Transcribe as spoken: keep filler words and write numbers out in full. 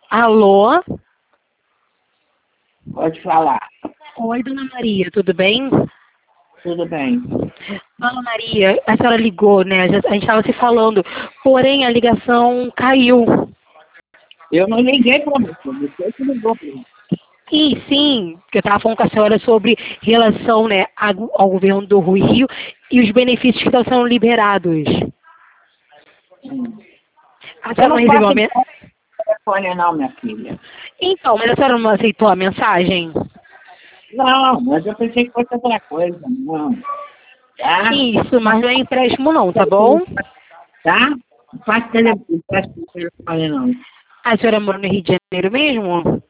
Alô? Pode falar. Oi, dona Maria, tudo bem? Tudo bem. Dona Maria, a senhora ligou, né? A gente estava se falando, porém a ligação caiu. Eu não liguei para você, você que ligou para mim. E sim, que eu estava falando com a senhora sobre relação, né, ao ao governo do Rio e os benefícios que estão sendo liberados. Hum. A Eu senhora não não recebeu a posso mensagem? entrar no telefone não, minha filha. Então, mas a senhora não aceitou a mensagem? Não, mas eu pensei que fosse outra coisa. Não. Tá? Isso, mas não é empréstimo não, tá bom? Tá? Não faz telefone, não faz telefone não. A senhora mora no Rio de Janeiro mesmo?